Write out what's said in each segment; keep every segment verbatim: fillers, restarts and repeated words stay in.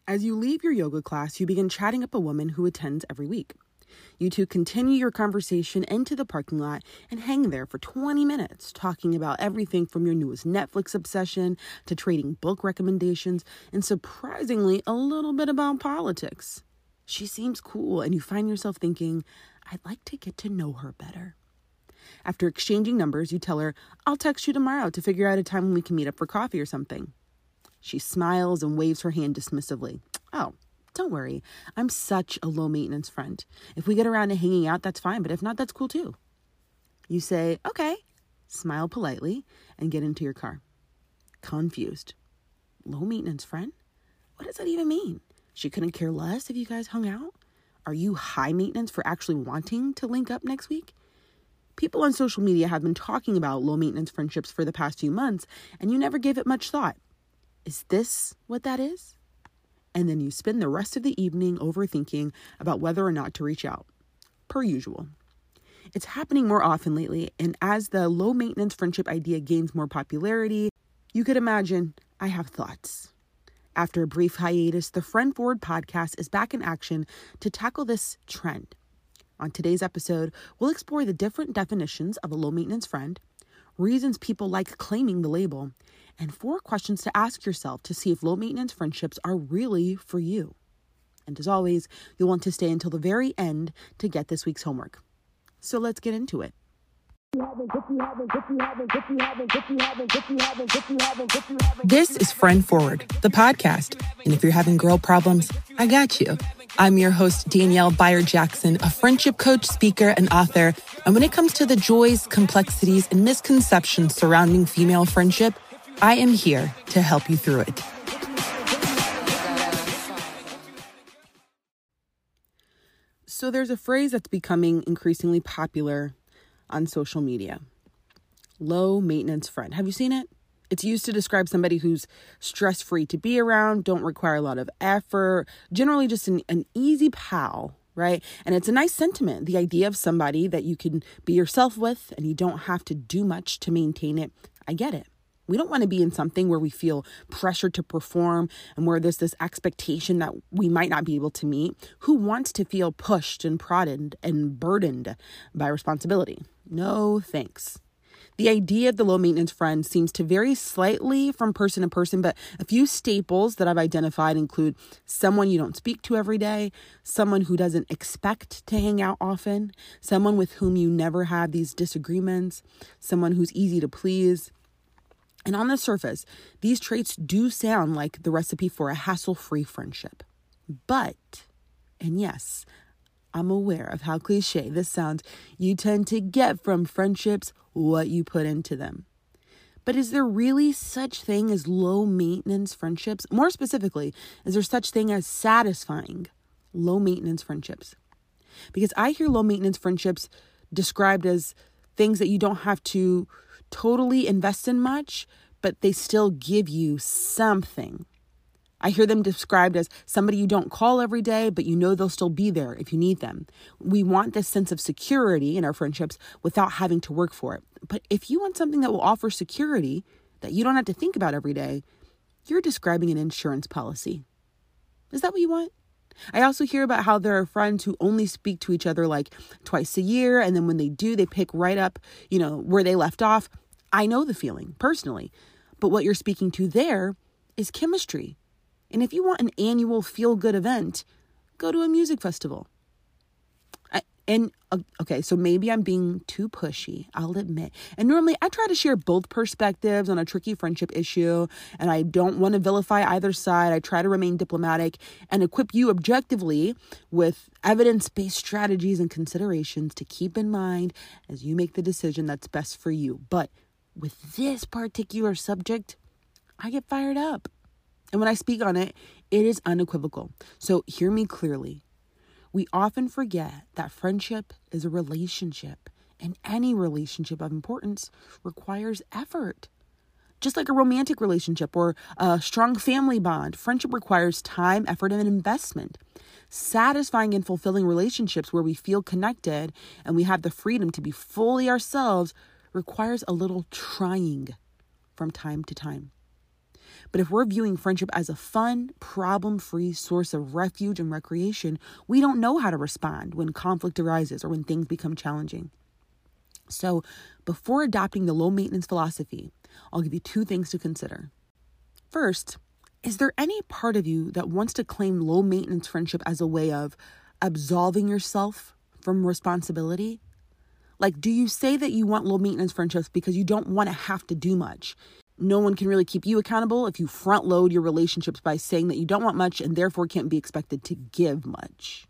As you leave your yoga class, you begin chatting up a woman who attends every week. You two continue your conversation into the parking lot and hang there for twenty minutes, talking about everything from your newest Netflix obsession to trading book recommendations and surprisingly a little bit about politics. She seems cool and you find yourself thinking, I'd like to get to know her better. After exchanging numbers, you tell her, I'll text you tomorrow to figure out a time when we can meet up for coffee or something. She smiles and waves her hand dismissively. Oh, don't worry. I'm such a low-maintenance friend. If we get around to hanging out, that's fine. But if not, that's cool too. You say, okay, smile politely, and get into your car. Confused. Low-maintenance friend? What does that even mean? She couldn't care less if you guys hung out? Are you high maintenance for actually wanting to link up next week? People on social media have been talking about low-maintenance friendships for the past few months, and you never gave it much thought. Is this what that is? And then you spend the rest of the evening overthinking about whether or not to reach out. Per usual. It's happening more often lately, and as the low-maintenance friendship idea gains more popularity, you could imagine I have thoughts. After a brief hiatus, the Friend Forward podcast is back in action to tackle this trend. On today's episode, we'll explore the different definitions of a low-maintenance friend, reasons people like claiming the label, and four questions to ask yourself to see if low-maintenance friendships are really for you. And as always, you'll want to stay until the very end to get this week's homework. So let's get into it. This is Friend Forward, the podcast. And if you're having girl problems, I got you. I'm your host, Danielle Beyer-Jackson, a friendship coach, speaker, and author. And when it comes to the joys, complexities, and misconceptions surrounding female friendship, I am here to help you through it. So there's a phrase that's becoming increasingly popular on social media. Low maintenance friend. Have you seen it? It's used to describe somebody who's stress-free to be around, don't require a lot of effort, generally just an, an easy pal, right? And it's a nice sentiment, the idea of somebody that you can be yourself with and you don't have to do much to maintain it. I get it. We don't want to be in something where we feel pressured to perform and where there's this expectation that we might not be able to meet. Who wants to feel pushed and prodded and burdened by responsibility? No, thanks. The idea of the low-maintenance friend seems to vary slightly from person to person, but a few staples that I've identified include someone you don't speak to every day, someone who doesn't expect to hang out often, someone with whom you never have these disagreements, someone who's easy to please. And on the surface, these traits do sound like the recipe for a hassle-free friendship. But, and yes, I'm aware of how cliche this sounds, you tend to get from friendships what you put into them. But is there really such thing as low-maintenance friendships? More specifically, is there such thing as satisfying low-maintenance friendships? Because I hear low-maintenance friendships described as things that you don't have to totally invest in much, but they still give you something. I hear them described as somebody you don't call every day, but you know they'll still be there if you need them. We want this sense of security in our friendships without having to work for it. But if you want something that will offer security that you don't have to think about every day, you're describing an insurance policy. Is that what you want? I also hear about how there are friends who only speak to each other like twice a year. And then when they do, they pick right up, you know, where they left off. I know the feeling personally, but what you're speaking to there is chemistry. And if you want an annual feel-good event, go to a music festival. I, and, uh, okay, so maybe I'm being too pushy, I'll admit. And normally I try to share both perspectives on a tricky friendship issue, and I don't want to vilify either side. I try to remain diplomatic and equip you objectively with evidence-based strategies and considerations to keep in mind as you make the decision that's best for you. But with this particular subject, I get fired up. And when I speak on it, it is unequivocal. So hear me clearly. We often forget that friendship is a relationship, and any relationship of importance requires effort. Just like a romantic relationship or a strong family bond, friendship requires time, effort, and investment. Satisfying and fulfilling relationships where we feel connected and we have the freedom to be fully ourselves requires a little trying from time to time. But if we're viewing friendship as a fun, problem-free source of refuge and recreation, we don't know how to respond when conflict arises or when things become challenging. So before adopting the low-maintenance philosophy, I'll give you two things to consider. First, is there any part of you that wants to claim low-maintenance friendship as a way of absolving yourself from responsibility? Like, do you say that you want low-maintenance friendships because you don't want to have to do much? No one can really keep you accountable if you front load your relationships by saying that you don't want much and therefore can't be expected to give much.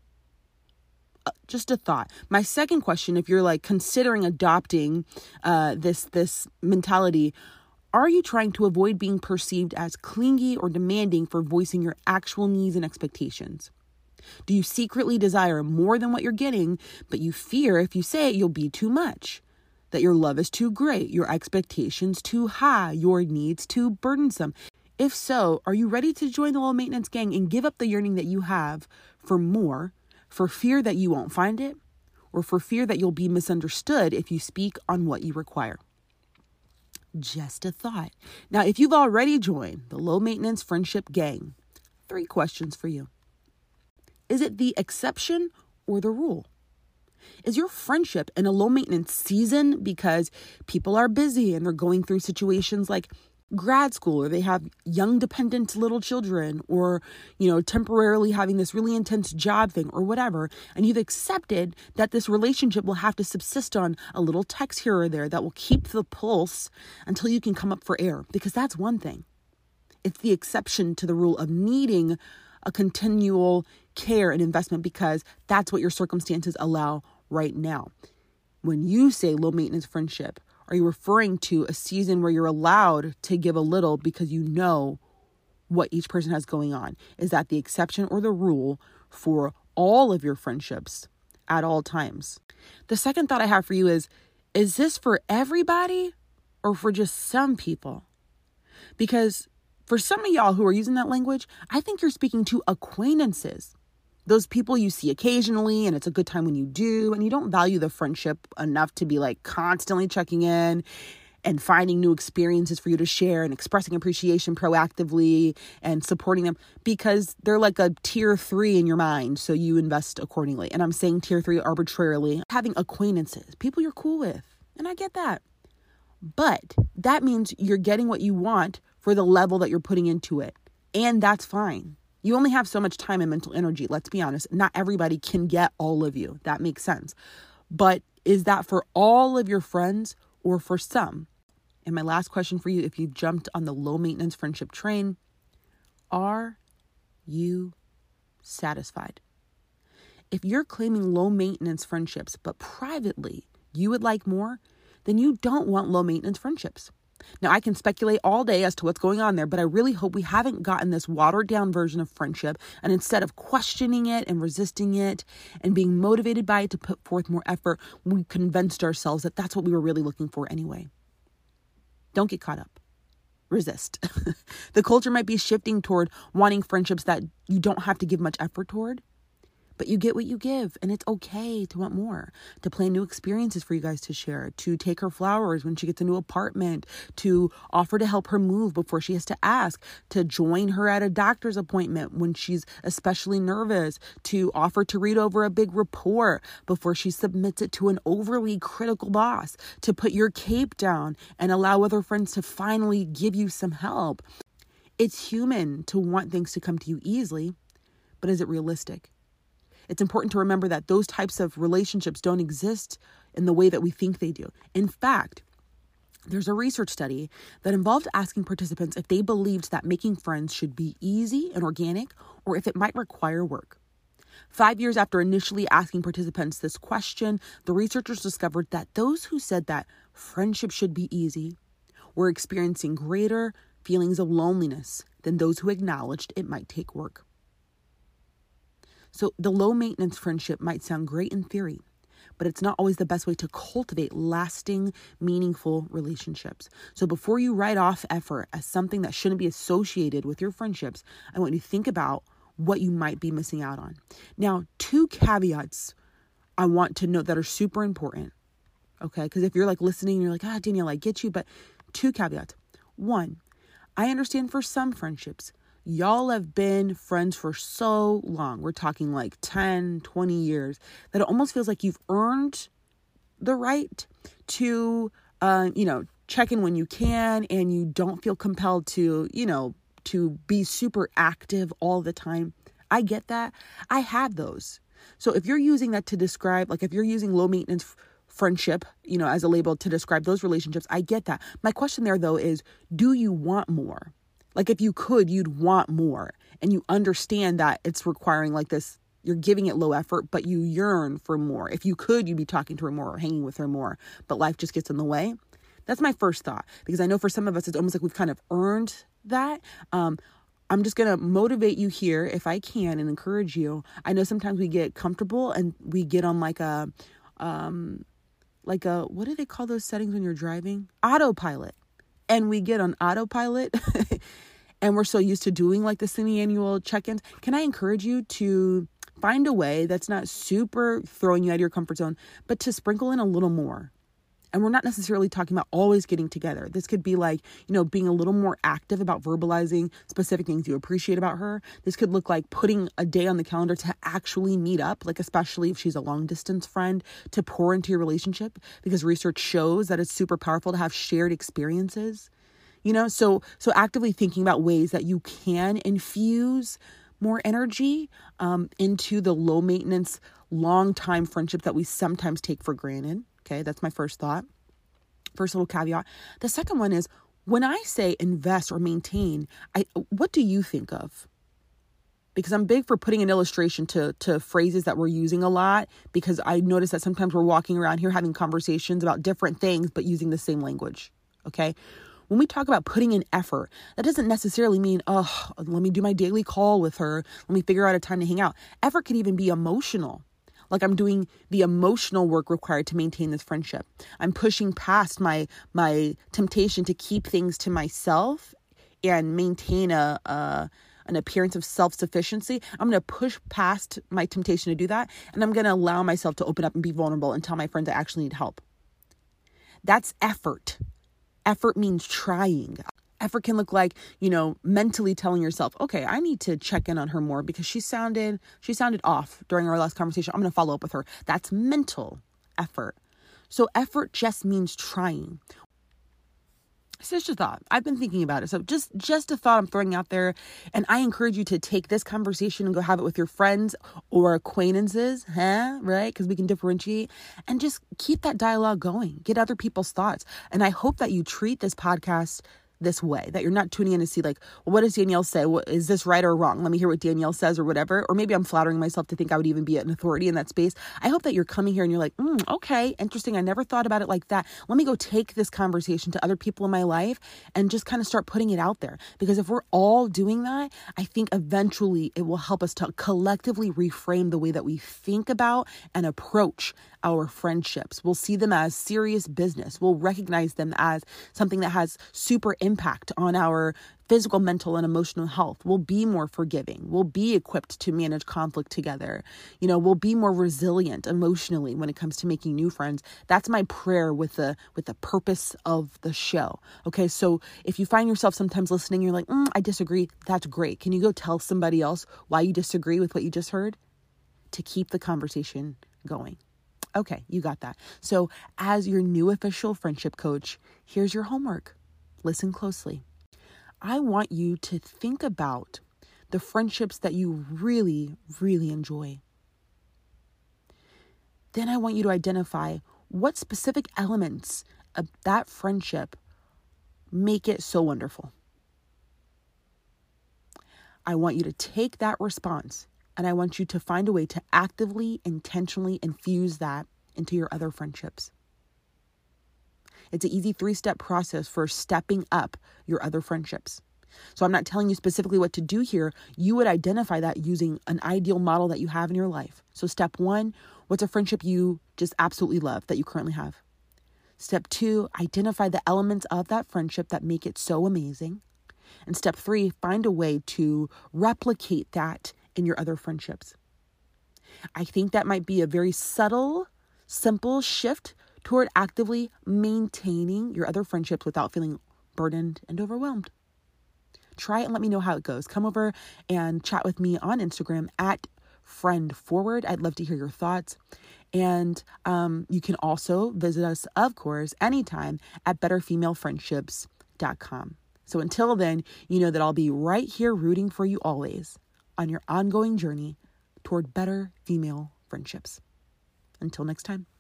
Uh, just a thought. My second question, if you're like considering adopting uh, this, this mentality, are you trying to avoid being perceived as clingy or demanding for voicing your actual needs and expectations? Do you secretly desire more than what you're getting, but you fear if you say it, you'll be too much? That your love is too great, your expectations too high, your needs too burdensome? If so, are you ready to join the low maintenance gang and give up the yearning that you have for more, for fear that you won't find it, or for fear that you'll be misunderstood if you speak on what you require? Just a thought. Now, if you've already joined the low maintenance friendship gang, three questions for you. Is it the exception or the rule? Is your friendship in a low maintenance season because people are busy and they're going through situations like grad school, or they have young dependent little children, or, you know, temporarily having this really intense job thing or whatever, and you've accepted that this relationship will have to subsist on a little text here or there that will keep the pulse until you can come up for air? Because that's one thing. It's the exception to the rule of needing a continual care and investment because that's what your circumstances allow right now. When you say low maintenance friendship, are you referring to a season where you're allowed to give a little because you know what each person has going on? Is that the exception or the rule for all of your friendships at all times? The second thought I have for you is, is this for everybody or for just some people? Because for some of y'all who are using that language, I think you're speaking to acquaintances. Those people you see occasionally, and it's a good time when you do, and you don't value the friendship enough to be like constantly checking in and finding new experiences for you to share and expressing appreciation proactively and supporting them because they're like a tier three in your mind. So you invest accordingly. And I'm saying tier three arbitrarily. Having acquaintances, people you're cool with. And I get that. But that means you're getting what you want for the level that you're putting into it. And that's fine. You only have so much time and mental energy. Let's be honest. Not everybody can get all of you. That makes sense. But is that for all of your friends or for some? And my last question for you, if you've jumped on the low maintenance friendship train, are you satisfied? If you're claiming low maintenance friendships, but privately you would like more, then you don't want low maintenance friendships. Now, I can speculate all day as to what's going on there, but I really hope we haven't gotten this watered down version of friendship. And instead of questioning it and resisting it and being motivated by it to put forth more effort, we convinced ourselves that that's what we were really looking for anyway. Don't get caught up. Resist. The culture might be shifting toward wanting friendships that you don't have to give much effort toward. But you get what you give, and it's okay to want more, to plan new experiences for you guys to share, to take her flowers when she gets a new apartment, to offer to help her move before she has to ask, to join her at a doctor's appointment when she's especially nervous, to offer to read over a big report before she submits it to an overly critical boss, to put your cape down and allow other friends to finally give you some help. It's human to want things to come to you easily, but is it realistic? It's important to remember that those types of relationships don't exist in the way that we think they do. In fact, there's a research study that involved asking participants if they believed that making friends should be easy and organic or if it might require work. Five years after initially asking participants this question, the researchers discovered that those who said that friendship should be easy were experiencing greater feelings of loneliness than those who acknowledged it might take work. So the low maintenance friendship might sound great in theory, but it's not always the best way to cultivate lasting, meaningful relationships. So before you write off effort as something that shouldn't be associated with your friendships, I want you to think about what you might be missing out on. Now, two caveats I want to note that are super important. Okay, because if you're like listening, you're like, ah, Danielle, I get you, but two caveats. One, I understand for some friendships, y'all have been friends for so long. We're talking like ten, twenty years that it almost feels like you've earned the right to, uh, you know, check in when you can, and you don't feel compelled to, you know, to be super active all the time. I get that. I have those. So if you're using that to describe, like if you're using low maintenance f- friendship, you know, as a label to describe those relationships, I get that. My question there though is, do you want more? Like if you could, you'd want more, and you understand that it's requiring like this, you're giving it low effort, but you yearn for more. If you could, you'd be talking to her more or hanging with her more, but life just gets in the way. That's my first thought, because I know for some of us, it's almost like we've kind of earned that. Um, I'm just going to motivate you here if I can and encourage you. I know sometimes we get comfortable and we get on like a, um, like a, what do they call those settings when you're driving? Autopilot. And we get on autopilot and we're so used to doing like the semi-annual check-ins. Can I encourage you to find a way that's not super throwing you out of your comfort zone, but to sprinkle in a little more? And we're not necessarily talking about always getting together. This could be like, you know, being a little more active about verbalizing specific things you appreciate about her. This could look like putting a day on the calendar to actually meet up, like especially if she's a long distance friend, to pour into your relationship, because research shows that it's super powerful to have shared experiences. You know, so so actively thinking about ways that you can infuse more energy um, into the low maintenance, long time friendship that we sometimes take for granted. Okay, that's my first thought. First little caveat. The second one is, when I say invest or maintain, I what do you think of? Because I'm big for putting an illustration to, to phrases that we're using a lot, because I notice that sometimes we're walking around here having conversations about different things, but using the same language. Okay. When we talk about putting in effort, that doesn't necessarily mean, oh, let me do my daily call with her. Let me figure out a time to hang out. Effort can even be emotional. Like I'm doing the emotional work required to maintain this friendship. I'm pushing past my my temptation to keep things to myself and maintain a, a an appearance of self-sufficiency. I'm going to push past my temptation to do that, and I'm going to allow myself to open up and be vulnerable and tell my friends I actually need help. That's effort. Effort means trying. Effort can look like, you know, mentally telling yourself, okay, I need to check in on her more because she sounded, she sounded off during our last conversation. I'm going to follow up with her. That's mental effort. So effort just means trying. It's just a thought. I've been thinking about it. So just, just a thought I'm throwing out there. And I encourage you to take this conversation and go have it with your friends or acquaintances, huh? Right? Because we can differentiate, and just keep that dialogue going. Get other people's thoughts. And I hope that you treat this podcast this way, that you're not tuning in to see like, well, what does Danielle say? What, is this right or wrong? Let me hear what Danielle says or whatever. Or maybe I'm flattering myself to think I would even be an authority in that space. I hope that you're coming here and you're like, mm, okay, interesting. I never thought about it like that. Let me go take this conversation to other people in my life and just kind of start putting it out there. Because if we're all doing that, I think eventually it will help us to collectively reframe the way that we think about and approach our friendships. We'll see them as serious business. We'll recognize them as something that has super impact on our physical, mental, and emotional health. We'll be more forgiving. We'll be equipped to manage conflict together. You know, we'll be more resilient emotionally when it comes to making new friends. That's my prayer with the with the purpose of the show. Okay, so if you find yourself sometimes listening, you're like, mm, I disagree. That's great. Can you go tell somebody else why you disagree with what you just heard? To keep the conversation going. Okay, you got that. So as your new official friendship coach, here's your homework. Listen closely. I want you to think about the friendships that you really, really enjoy. Then I want you to identify what specific elements of that friendship make it so wonderful. I want you to take that response, and I want you to find a way to actively, intentionally infuse that into your other friendships. It's an easy three-step process for stepping up your other friendships. So I'm not telling you specifically what to do here. You would identify that using an ideal model that you have in your life. So step one, what's a friendship you just absolutely love that you currently have? Step two, identify the elements of that friendship that make it so amazing. And step three, find a way to replicate that in your other friendships. I think that might be a very subtle, simple shift toward actively maintaining your other friendships without feeling burdened and overwhelmed. Try it and let me know how it goes. Come over and chat with me on Instagram at friend forward. I'd love to hear your thoughts. And um, you can also visit us, of course, anytime at better female friendships dot com. So until then, you know that I'll be right here rooting for you always on your ongoing journey toward better female friendships. Until next time.